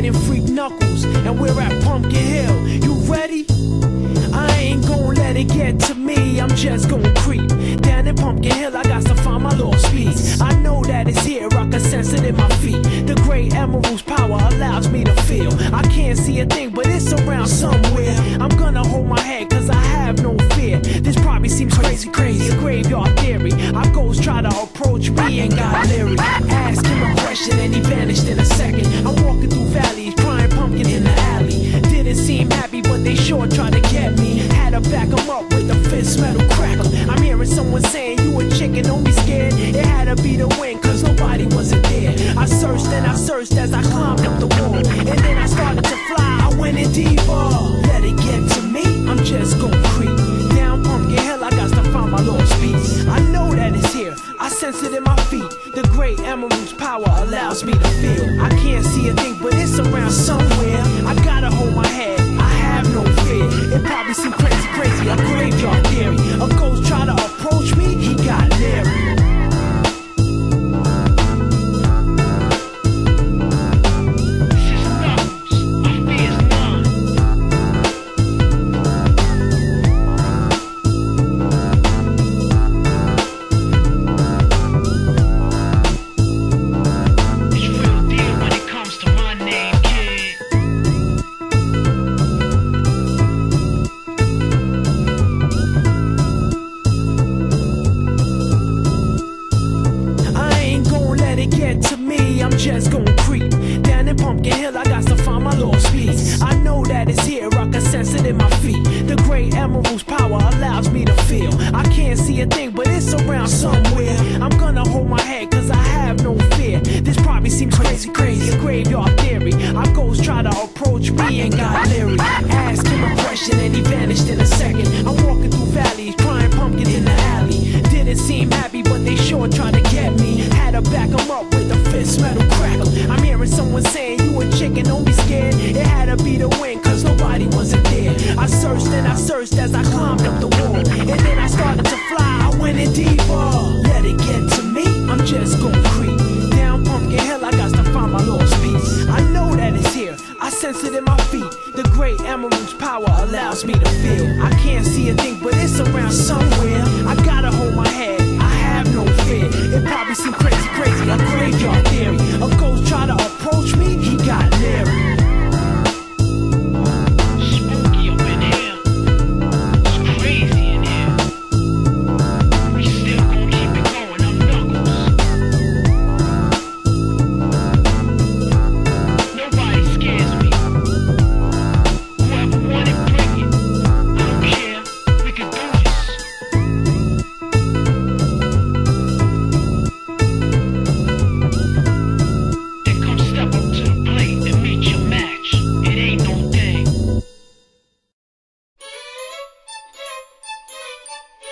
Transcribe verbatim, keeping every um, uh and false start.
riding Freak Knuckles, and we're at Pumpkin Hill. You ready? I ain't gon' let it get to me, I'm just gon' creep down in Pumpkin Hill. I got to find my lost piece. I know that it's here, I can sense it in my feet. The great emerald's power allows me to feel. I can't see a thing, but it's around somewhere. I'm gonna hold my head, cause I have no fear. This probably seems crazy, crazy, a graveyard theory. Our ghosts try to approach me and got leery. Ask him a question and he vanished in a second. I'm walking through valleys, crying pumpkins in the alley. Didn't seem happy, but they sure tried to get me. Had to back him up with a fist metal crackle. I'm hearing someone saying, you a chicken, don't be scared. It had to be the wind, cause nobody wasn't there. I searched and I searched as I climbed up the wall, and then I started to fly, I went in deeper. Let it get to me, I'm just gon' creep down Pumpkin Hill. I got to find my lost piece. I know that it's here, I sense it in my feet. The great emerald's power allows me to feel. I can't see a thing, but it's around somewhere. I gotta hold my head, I have no fear. It probably seems crazy, crazy, a graveyard theory. A ghost try to approach me, he got leery. Get to me, I'm just gon' creep down in Pumpkin Hill. I got to find my lost piece. I know that it's here, I can sense it in my feet. The great emerald's power allows me to feel. I can't see a thing, but it's around somewhere. I'm gonna hold my head, cause I have no fear. This probably seems crazy, crazy, a graveyard theory. Our ghosts try to approach me and got leery. Ask him a question and he vanished in a second. I'm walking through valleys, crying pumpkins in the alley. Didn't seem happy, but they sure tried to get me. Had to back him up with a fist metal crackle. I'm hearing someone saying, you a chicken, don't be scared. It had to be the wind, cause nobody wasn't there. I searched and I searched as I climbed up the wall, and then I started to fly, I went in deeper. Let it get to me, I'm just gon' creep down Pumpkin Hill. I got to find my lost piece. I know that it's here, I sense it in my feet. The great emerald's power allows me to feel. I can't see a thing, but it's around somewhere. I gotta hold my head, I have no fear. It probably seems crazy, crazy, a graveyard theory.